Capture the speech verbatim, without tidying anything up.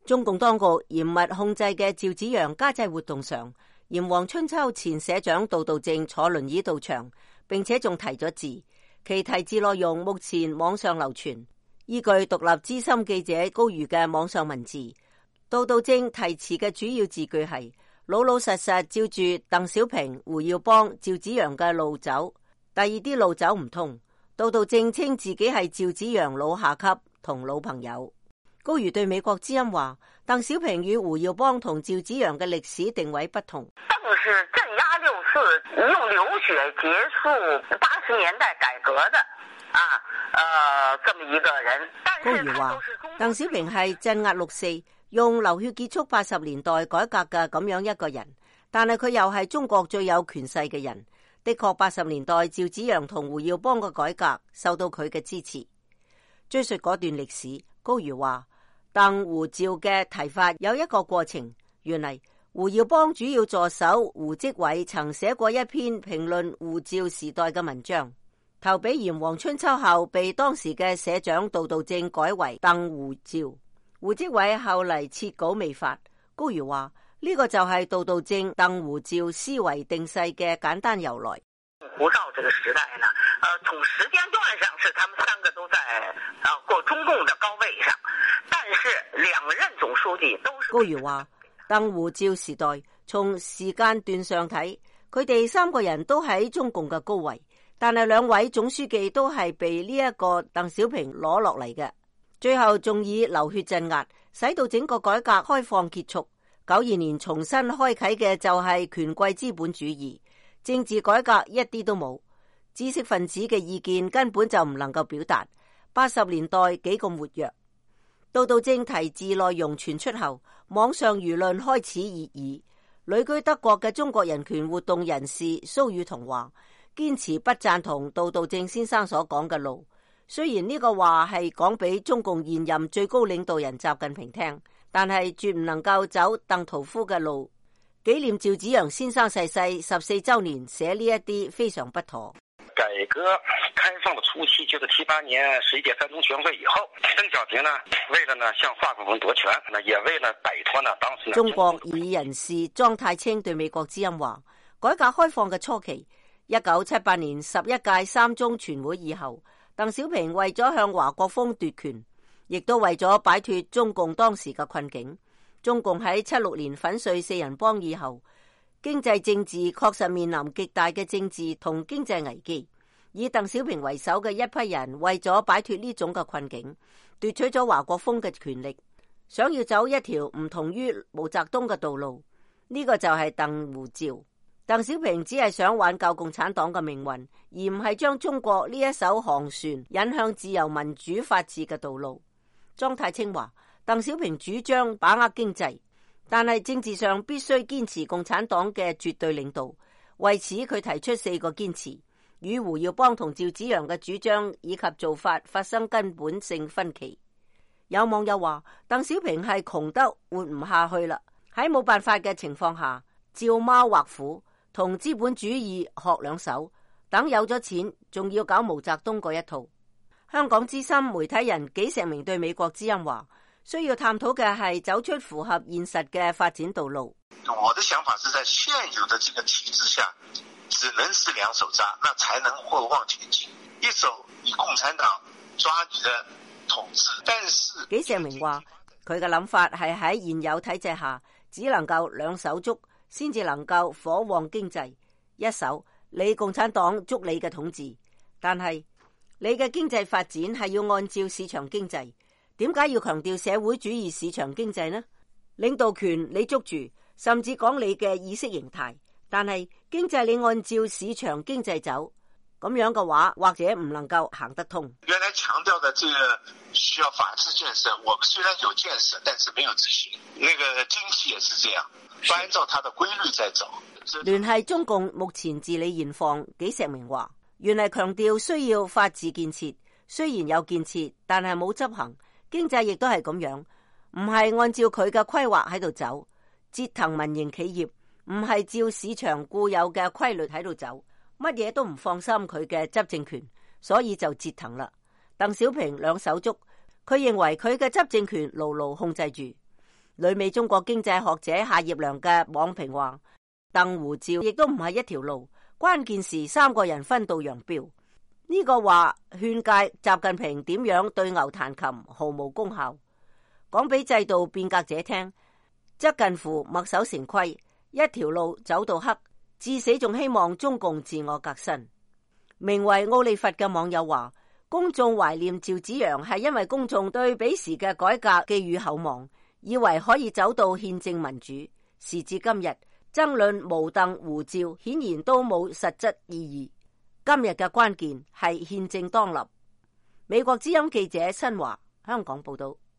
中共當局嚴密控制嘅趙紫陽家祭活動上，炎黃春秋前社長杜道正坐輪椅到場，並且仲題咗字，其題字內容目前網上流傳。依據獨立資深記者高瑜嘅網上文字，杜道正題詞嘅主要字句係老老實實照住鄧小平、胡耀邦、趙紫陽嘅路走，第二啲路走唔通。杜道正稱自己係趙紫陽老下級同老朋友。高瑜對美國之音話，鄧小平與胡耀邦同趙紫陽嘅歷史定位不同。 鄧是鎮壓六四，用流血結束八十年代改革的啊，呃，這麼一個人。 高瑜話，鄧小平係鎮壓六四，用流血結束八十年代改革嘅咁樣一個人，但係佢又係中國最有權勢嘅人。的確，八十年代趙紫陽同胡耀邦嘅改革受到佢嘅支持。追述嗰段歷史，高瑜話，鄧胡趙嘅提法有一個過程。原嚟胡耀邦主要助手胡績偉曾寫過一篇評論胡趙時代嘅文章，投俾炎黃春秋後被當時嘅社長杜道正改為鄧胡趙。胡績偉後嚟撤稿未發。高瑜話，呢個就係杜道正鄧胡趙思維定勢嘅簡單由來。 胡趙這個時代呢，呃，從時間段上是他們三個都在啊過中共的高位上，但是兩任總書記都是。 高瑜話，鄧胡趙時代從時間段上睇，佢哋三個人都喺中共嘅高位，但係兩位總書記都係被呢一個鄧小平攞落嚟嘅，最後仲以流血鎮壓，使到整個改革開放結束。九二年重新開啟嘅就係權貴資本主義，政治改革一啲都冇，知識分子嘅意見根本就唔能夠表達。八十年代幾咁活躍，杜道正題字內容傳出後，網上輿論開始熱議。旅居德國嘅中國人權活動人士蘇宇彤話，堅持不贊同杜道正先生所講嘅路。雖然呢個話係講俾中共現任最高領導人習近平聽，但係絕唔能夠走鄧屠夫嘅路。紀念趙紫陽先生逝世十四周年，寫呢一啲非常不妥。 改革開放的初期，就是七八年十一屆三中全會以後，鄧小平呢，為了呢向華國鋒奪權，呢也為了擺脫呢當時呢。 中國異議人士莊太清對美國之音話，改革開放嘅初期，一九七八年十一屆三中全會以後，鄧小平為咗向華國鋒奪權，亦都為咗擺脫中共當時嘅困境。中共喺七六年粉碎四人幫以後，經濟政治確實面臨極大嘅政治同經濟危機。以鄧小平為首嘅一批人為咗擺脫呢種嘅困境，奪取咗華國鋒嘅權力，想要走一條唔同於毛澤東嘅道路。呢、這個就係鄧胡趙。鄧小平只係想挽救共產黨嘅命運，而唔係將中國呢一艘航船引向自由民主法治嘅道路。莊太清話，鄧小平主張把握經濟，但係政治上必須堅持共產黨嘅絕對領導。為此，佢提出四個堅持，與胡耀邦同趙紫陽嘅主張以及做法發生根本性分歧。有網友話，鄧小平係窮得活唔下去啦，喺冇辦法嘅情況下，照貓畫虎，同資本主義學兩手，等有咗錢，仲要搞毛澤東嗰一套。香港資深媒體人紀石明對美國之音話，需要探討嘅係走出符合現實嘅發展道路。 我的想法是在現有的這個體制下，只能是兩手抓，那才能或往前進。一手以共產黨抓你的統治，但是紀石明話，佢嘅諗法係喺現有體制下，只能夠兩手捉，先至能夠火旺經濟。一手你共產黨捉你嘅統治，但係你嘅經濟發展係要按照市場經濟。點解要強調社會主義市場經濟呢？領導權你捉住，甚至講你嘅意識形態，但係經濟你按照市場經濟走，咁樣嘅話，或者唔能夠行得通。 原來強調的這個需要法治建設，我們雖然有建設，但是沒有執行。那個經濟也是這樣，不按照它的規律在走。 聯繫中共目前治理現況，紀石明話，原來強調需要法治建設，雖然有建設，但係冇執行。經濟亦都係咁樣，唔係按照佢嘅規劃喺度走，折騰民營企業，唔係照市場固有嘅規律喺度走，乜嘢都唔放心佢嘅執政權，所以就折騰啦。鄧小平兩手捉，佢認為佢嘅執政權牢牢控制住。 旅美中國經濟學者夏業良嘅網評話：鄧胡趙亦都唔係一條路，關鍵是三個人分道揚鑣。呢、這個話勸誡習近平點樣對牛彈琴毫無功效。講俾制度變革者聽，則近乎墨守成規，一條路走到黑，至死仲希望中共自我革新。名為奧利弗嘅網友話：公眾懷念趙紫陽係因為公眾對彼時嘅改革寄予厚望，以為可以走到憲政民主。時至今日，爭論毛鄧胡趙顯然都冇實質意義。今日嘅關鍵係憲政當立。美國之音記者新華香港報道。